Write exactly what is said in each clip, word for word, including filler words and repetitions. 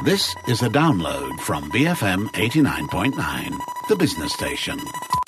This is a download from B F M eighty-nine point nine, the business station.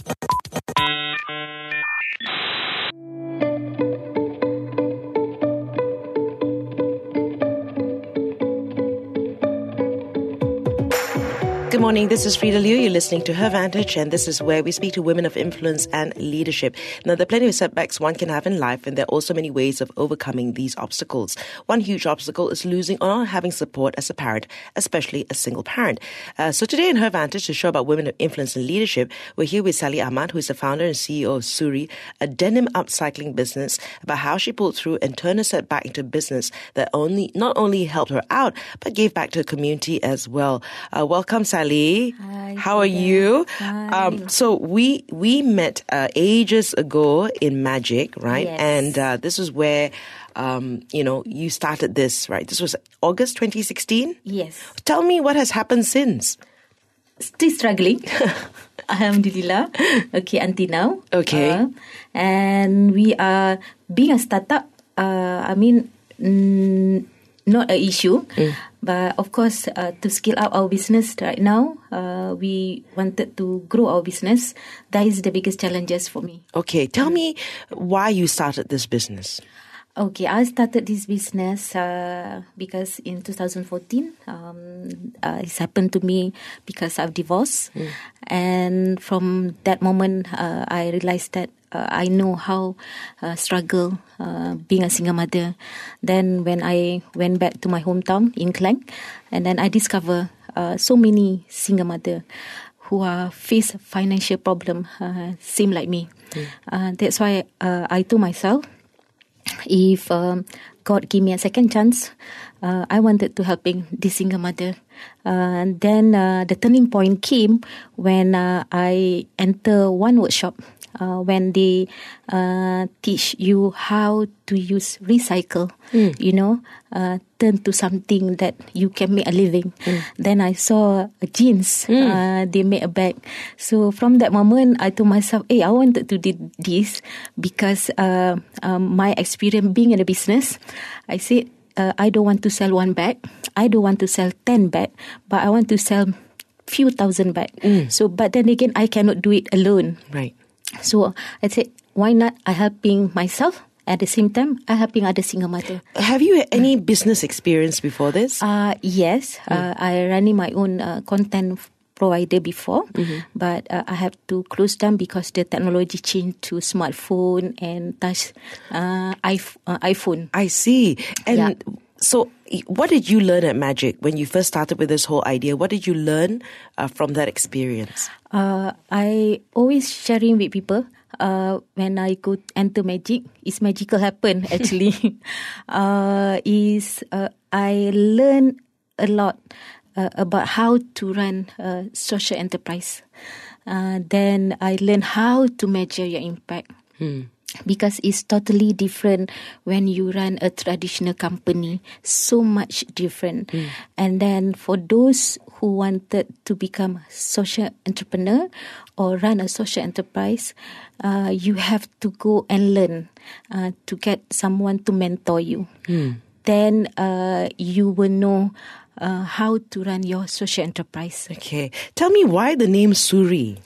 Good morning, this is Frida Liu. You're listening to Her Vantage, and this is where we speak to women of influence and leadership. Now, there are plenty of setbacks one can have in life, and there are also many ways of overcoming these obstacles. One huge obstacle is losing or not having support as a parent, especially a single parent. Uh, so today in Her Vantage, to show about women of influence and leadership, we're here with Sally Ahmad, who is the founder and C E O of Suri, a denim upcycling business, about how she pulled through and turned a setback into a business that only not only helped her out, but gave back to the community as well. Uh, welcome, Sally. Hi, how are you? Hi. Um, so we we met uh, ages ago in Magic, right? Yes. And uh, this is where um, you know you started this, right? This was August twenty sixteen. Yes. Tell me what has happened since. Still struggling. Alhamdulillah. Okay, until now. Okay. Uh, and we are being a startup. Uh, I mean. Mm, Not an issue, mm. but of course, uh, to scale up our business right now, uh, we wanted to grow our business. That is the biggest challenges for me. Okay, tell me why you started this business. Okay, I started this business uh, because in twenty fourteen, um, uh, it's happened to me because I've divorced. Mm. And from that moment, uh, I realized that uh, I know how uh, struggle uh, being a single mother. Then when I went back to my hometown in Klang, and then I discovered uh, so many single mother who are face financial problem, uh, same like me. Mm. Uh, that's why uh, I told myself, if um, God give me a second chance, uh, I wanted to helping this single mother. Uh, and then uh, the turning point came when uh, I enter one workshop uh, when they uh, teach you how to use recycle, mm. you know, uh, turn to something that you can make a living. Mm. Then I saw a jeans, mm. uh, they made a bag. So from that moment, I told myself, hey, I wanted to do this because uh, um, my experience being in a business, I said, uh, I don't want to sell one bag. I don't want to sell ten bag, but I want to sell few thousand bag. Mm. So, but then again, I cannot do it alone. Right. So I said, why not? I helping myself. At the same time, I helping other single mother. Have you had any business experience before this? Uh, yes, mm. uh, I running my own uh, content provider before, mm-hmm. but uh, I have to close down because the technology changed to smartphone and touch uh, iPhone. I see. And yeah. So what did you learn at Magic when you first started with this whole idea? What did you learn uh, from that experience? Uh, I always sharing with people. Uh, when I go enter Magic, it's magical happen actually. uh, is uh, I learn a lot uh, about how to run a social enterprise. Uh, then I learn how to measure your impact. Hmm. Because it's totally different when you run a traditional company, so much different. Mm. And then for those who wanted to become social entrepreneur or run a social enterprise, uh, you have to go and learn uh, to get someone to mentor you. Mm. Then uh, you will know uh, how to run your social enterprise. Okay. Tell me why the name Suri?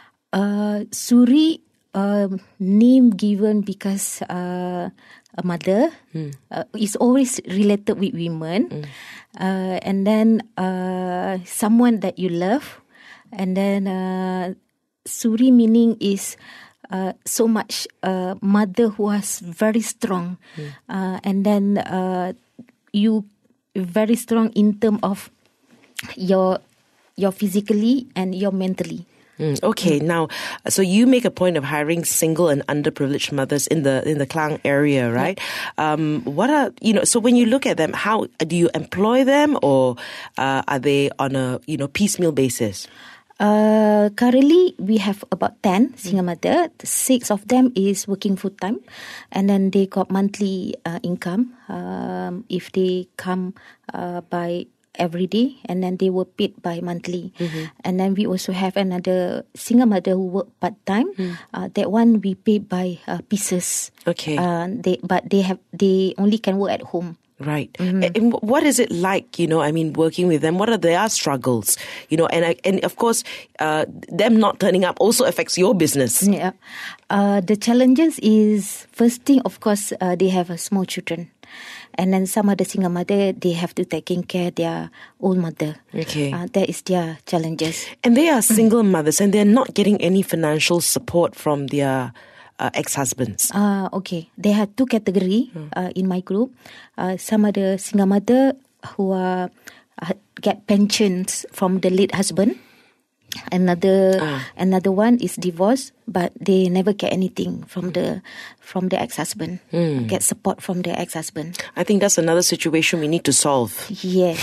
Uh, Suri Uh, name given because uh, a mother mm. uh, is always related with women, mm. uh, and then uh, someone that you love, and then uh, Suri meaning is uh, so much uh, mother who was very strong, mm. uh, and then uh, you very strong in term of your your physically and your mentally. Mm, okay, mm. now, so you make a point of hiring single and underprivileged mothers in the in the Klang area, right? Yeah. Um, what are you know? So when you look at them, how do you employ them, or uh, are they on a you know piecemeal basis? Uh, currently, we have about ten single mother. Six of them is working full time, and then they got monthly uh, income. Um, if they come uh, by every day, and then they were paid by monthly. Mm-hmm. And then we also have another single mother who work part time. Mm. Uh, that one we pay by uh, pieces. Okay. Uh, they but they have they only can work at home. Right. Mm-hmm. And what is it like, you know, I mean, working with them? What are their struggles? You know, and and of course, uh, them not turning up also affects your business. Yeah. Uh, the challenges is, first thing, of course, uh, they have uh, small children. And then some other single mother, they have to taking care of their old mother. Okay. Uh, that is their challenges. And they are single mm. mothers and they're not getting any financial support from their uh, ex-husbands. Uh, okay. They have two categories mm. uh, in my group. Uh, some of the single mother who are, uh, get pensions from the late husband. Another ah. another one is divorced, but they never get anything from the from the ex-husband. Mm. Get support from the ex-husband. I think that's another situation we need to solve. Yes.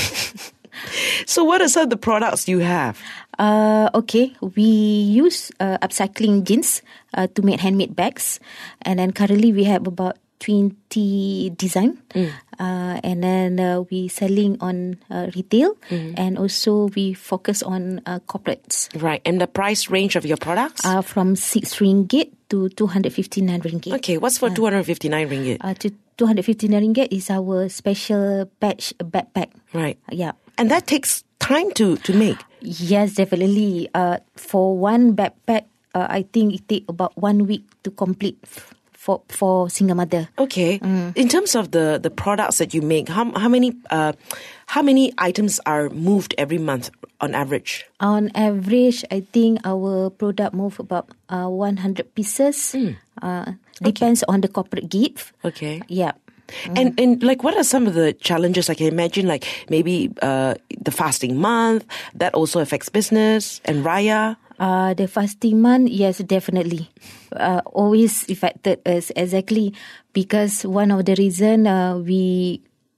So what are some of the products you have? Uh, okay, we use uh, upcycling jeans uh, to make handmade bags, and then currently we have about twenty design, mm. uh, and then uh, we selling on uh, retail, mm. and also we focus on uh, corporates. Right, and the price range of your products? Uh, from six ringgit to two hundred fifty-nine ringgit. Okay, what's for uh, two hundred fifty-nine ringgit? Uh, to two hundred fifty-nine ringgit is our special batch backpack. Right. Yeah. And that takes time to, to make? Yes, definitely. Uh, for one backpack, uh, I think it take about one week to complete for for single mother. Okay. Mm. In terms of the, the products that you make, how how many uh, how many items are moved every month on average? On average, I think our product move about uh, one hundred pieces. Mm. Uh, depends okay. on the corporate gift. Okay. Yeah. Mm. And and like, what are some of the challenges? I can imagine, like maybe uh, the fasting month that also affects business, and Raya. Uh, the fasting month, yes, definitely, uh, always affected us exactly because one of the reason uh, we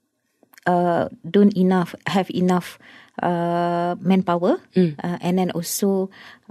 uh, don't enough have enough uh, manpower, mm. uh, and then also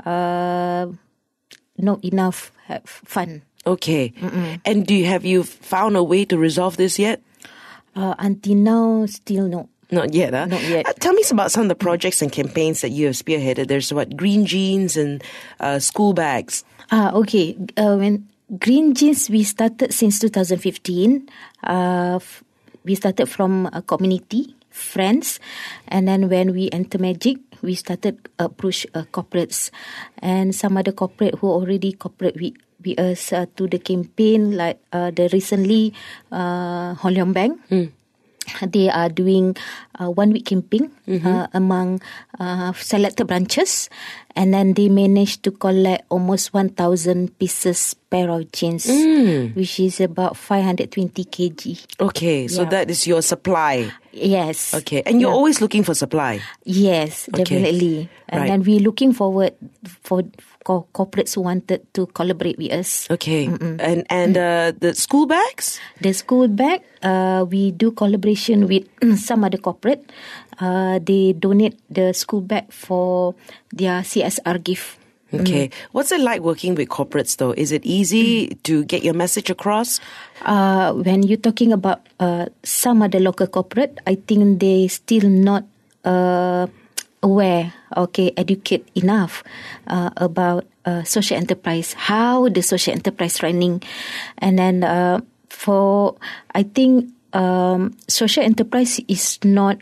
uh, not enough have fun. Okay. Mm-mm. And do you have you found a way to resolve this yet? Uh, until now, still no. Not yet, huh? Not yet. Uh, tell me about some of the projects and campaigns that you have spearheaded. There's what, green jeans and uh, school bags. Ah, okay. Uh, when green jeans, we started since two thousand fifteen. Uh, f- we started from a community, friends, and then when we enter Magic, we started approach uh, corporates, and some other corporate who already corporate with with us uh, to the campaign, like uh, the recently uh, Hon Leong Bank. Mm. They are doing uh, one week camping mm-hmm. uh, among uh, selected branches, and then they managed to collect almost one thousand pieces pair of jeans, mm. which is about five hundred twenty kilograms. Okay, so yeah. that is your supply. Yes. Okay, and you're yeah. always looking for supply. Yes, okay. definitely. And right. then we're looking forward for co- corporates who wanted to collaborate with us. Okay, Mm-mm. and and uh, the school bags? The school bag, uh, we do collaboration with some other corporate. Uh, they donate the school bag for their C S R gift. Okay. Mm-hmm. What's it like working with corporates, though? Is it easy mm. to get your message across? Uh, when you're talking about uh, some of the local corporate, I think they still not uh, aware, okay, educate enough uh, about uh, social enterprise, how the social enterprise running. And then uh, for, I think um, social enterprise is not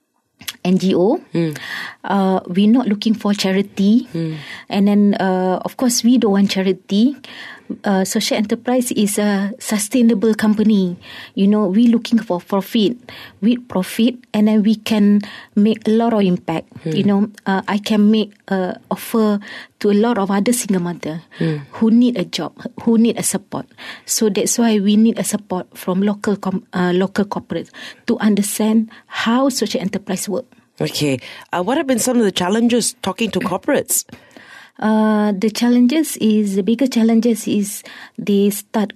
N G O. Mm. Uh, we're not looking for charity. Mm. And then, uh, of course, we don't want charity. Uh, social enterprise is a sustainable company. You know, we're looking for profit. With profit, and then we can make a lot of impact. Mm. You know, uh, I can make uh, offer to a lot of other single mother mm. who need a job, who need a support. So that's why we need a support from local com- uh, local corporates to understand how social enterprise work. Okay. Uh, what have been some of the challenges talking to corporates? Uh, the challenges is, the bigger challenges is they start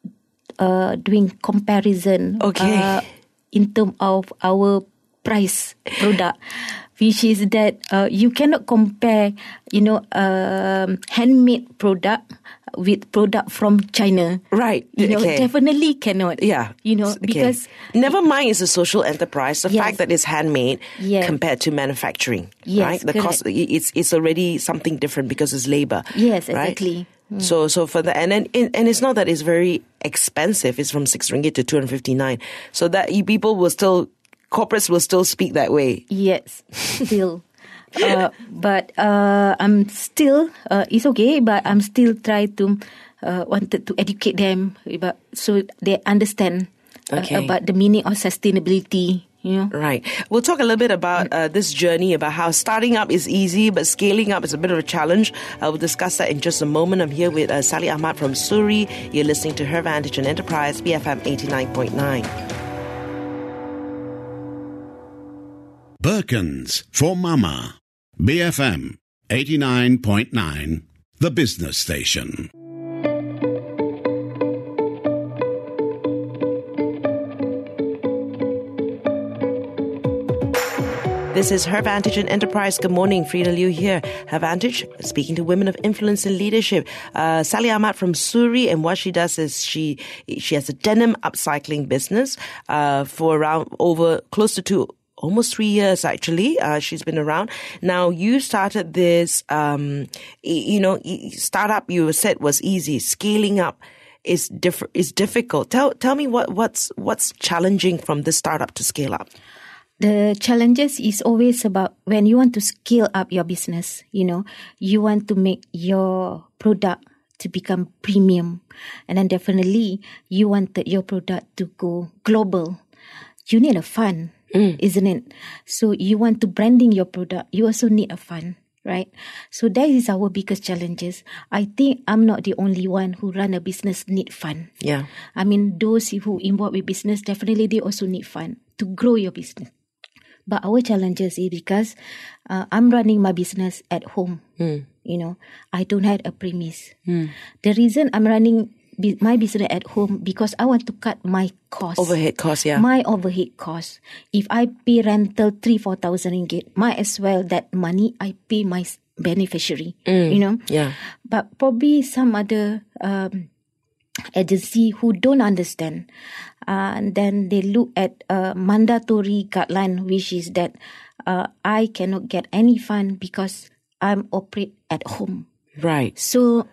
uh, doing comparison okay. uh, in terms of our price product, which is that uh, you cannot compare, you know, um, handmade product with product from China. Right. You know, okay. definitely cannot. Yeah. You know, okay. because... Never mind it's a social enterprise. The yes. fact that it's handmade yes. compared to manufacturing. Yes, right? The correct. cost, it's, it's already something different because it's labor. Yes, right? exactly. Mm. So, so for the and then and it's not that it's very expensive. It's from six ringgit to two hundred fifty nine. So that people will still, corporates will still speak that way. Yes, still. uh, but uh, I'm still. Uh, it's okay, but I'm still trying to uh, wanted to educate them about so they understand uh, okay. about the meaning of sustainability. You know? Right. We'll talk a little bit about uh, this journey, about how starting up is easy, but scaling up is a bit of a challenge. Uh, we'll discuss that in just a moment. I'm here with uh, Sally Ahmad from Suri. You're listening to Her Vantage on Enterprise, B F M eighty-nine point nine. Birkins for Mama. B F M eighty-nine point nine, the business station. This is Her Vantage and Enterprise. Good morning, Frida Liu here. Her Vantage, speaking to women of influence and leadership. Uh, Sally Ahmad from Suri, and what she does is she she has a denim upcycling business uh, for around over close to two, almost three years actually. Uh, she's been around. Now you started this, um, you know, startup. You said was easy. Scaling up is diff- is difficult. Tell tell me what what's what's challenging from this startup to scale up. The challenges is always about when you want to scale up your business, you know, you want to make your product to become premium. And then definitely you want your product to go global. You need a fund, mm. isn't it? So you want to branding your product. You also need a fund, right? So that is our biggest challenges. I think I'm not the only one who run a business need fund. Yeah. I mean, those who involved with business, definitely they also need fund to grow your business. But our challenges is because uh, I'm running my business at home. Mm. You know, I don't have a premise. Mm. The reason I'm running bi- my business at home because I want to cut my costs. Overhead costs, yeah. My overhead costs. If I pay rental three, four thousand ringgit, might as well that money I pay my beneficiary. Mm. You know. Yeah. But probably some other um, agency who don't understand. Uh, and then they look at a mandatory guideline, which is that uh, I cannot get any fund because I'm operate at home. Right. So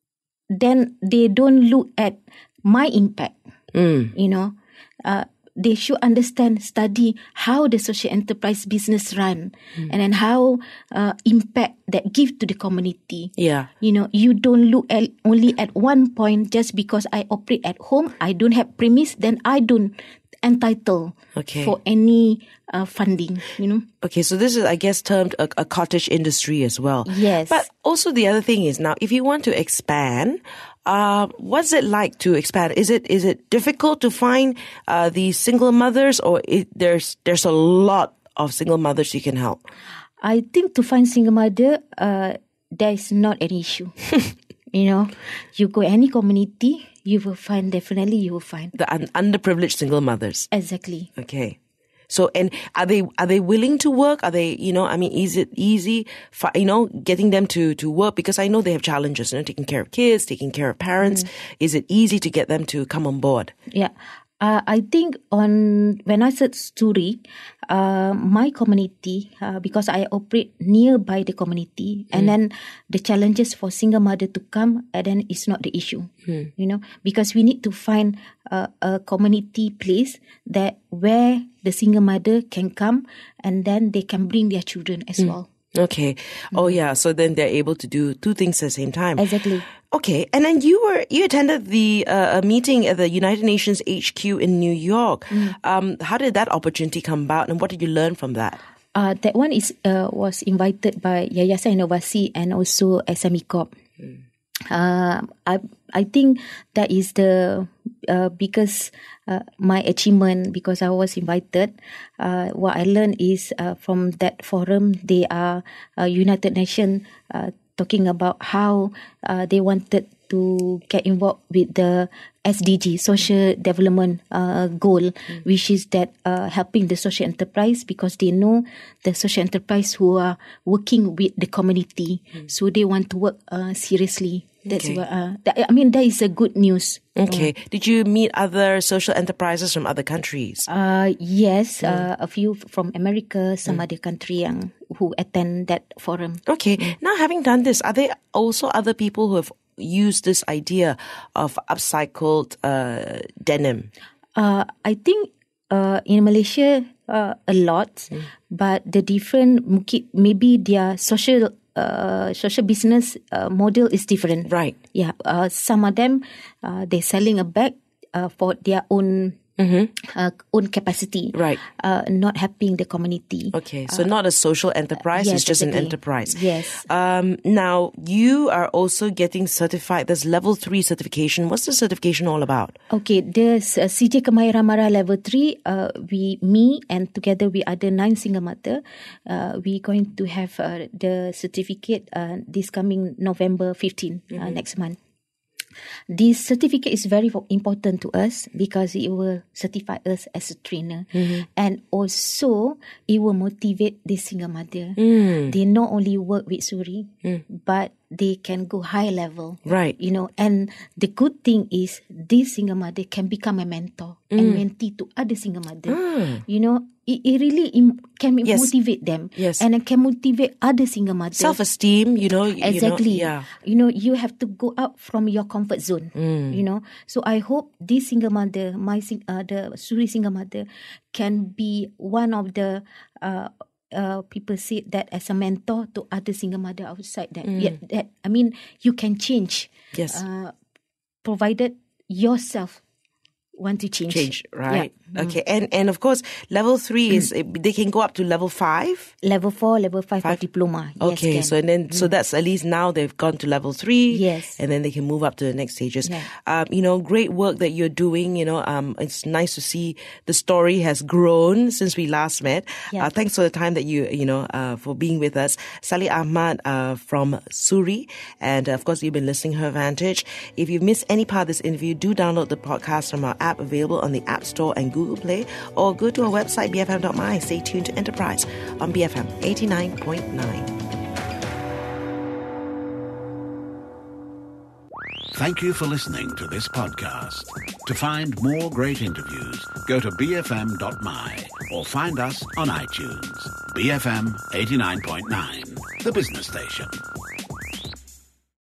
then they don't look at my impact. Mm. You know, uh, they should understand, study how the social enterprise business run, mm. and then how uh, impact that give to the community. Yeah. You know, you don't look at only at one point just because I operate at home, I don't have premise, then I don't entitled okay. for any uh, funding, you know. Okay, so this is, I guess, termed a, a cottage industry as well. Yes. But also the other thing is now, if you want to expand, uh, what's it like to expand? Is it is it difficult to find uh, these single mothers, or it, there's there's a lot of single mothers you can help? I think to find single mother, uh, there is not an issue. You know, you go any community, you will find, definitely you will find. The un- underprivileged single mothers. Exactly. Okay. So, and are they, are they willing to work? Are they, you know, I mean, is it easy for, you know, getting them to, to work? Because I know they have challenges, you know, taking care of kids, taking care of parents. Mm. Is it easy to get them to come on board? Yeah. Uh, I think on when I said Suri, uh, my community, uh, because I operate nearby the community, and mm. then the challenges for single mother to come, and then it's not the issue, mm. you know, because we need to find uh, a community place that where the single mother can come, and then they can bring their children as mm. well. Okay. Mm. Oh yeah. So then they're able to do two things at the same time. Exactly. Okay. And then you were, you attended the, uh, a meeting at the United Nations H Q in New York. Mm. Um, how did that opportunity come about, and what did you learn from that? Uh, that one is, uh, was invited by Yayasan Inovasi and also S M E Corp. Mm. Uh, I I think that is the uh, biggest uh, my achievement, because I was invited. Uh, what I learned is uh, from that forum, they are uh, United Nations uh, talking about how uh, they wanted to get involved with the S D G, Social Development uh, Goal, mm. which is that uh, helping the social enterprise, because they know the social enterprise who are working with the community, mm. so they want to work uh, seriously. That's okay. what uh, that, I mean. That is a good news. Okay. Uh, Did you meet other social enterprises from other countries? Uh, yes, mm. uh, a few from America, some mm. other country yang, who attend that forum. Okay. Mm. Now, having done this, are there also other people who have use this idea of upcycled uh, denim? Uh, I think uh, in Malaysia uh, a lot, mm. but the different maybe their social uh, social business uh, model is different. Right. Yeah. Uh, some of them uh, they're selling a bag uh, for their own. Mm-hmm. Uh, own capacity, right? Uh, not helping the community. Okay, so uh, not a social enterprise; yes, it's just exactly. an enterprise. Yes. Um, now you are also getting certified. There's level three certification. What's the certification all about? Okay, there's uh, C J Kemahiran Mara level three. Uh, we, me, and together with other nine single mother, uh, we going to have uh, the certificate uh, this coming November fifteenth mm-hmm. uh, next month. This certificate is very important to us because it will certify us as a trainer, mm-hmm. and also it will motivate the single mother. Mm. They not only work with Suri, mm. but they can go high level, right? You know, and the good thing is this single mother can become a mentor mm. and mentee to other single mother. Mm. You know, it, it really im- can yes. motivate them, yes, and it can motivate other single mothers. Self-esteem, you know, exactly. You know, yeah, you know, you have to go out from your comfort zone. Mm. You know, so I hope this single mother, my sing- uh, the Suri single mother, can be one of the. Uh, Uh, people see that as a mentor to other single mother outside. That, mm. yeah, that I mean, you can change. Yes. Uh, provided yourself want to change. Change, right? Yeah. Okay, mm. and and of course, level three is they can go up to level five. Level four, level five, five? For diploma. Okay, yes, so and then mm. so that's at least now they've gone to level three. Yes, and then they can move up to the next stages. Yeah. Um, you know, great work that you're doing. You know, um, it's nice to see the story has grown since we last met. Yeah. Uh, thanks for the time that you you know uh, for being with us, Sally Ahmad uh, from Suri, and uh, of course you've been listening to Her Vantage. If you've missed any part of this interview, do download the podcast from our app available on the App Store and Google Play, or go to our website b f m dot m y. Stay tuned to Enterprise on B F M eighty-nine point nine. Thank you for listening to this podcast. To find more great interviews, go to b f m dot m y or find us on iTunes. B F M eighty-nine point nine, the business station.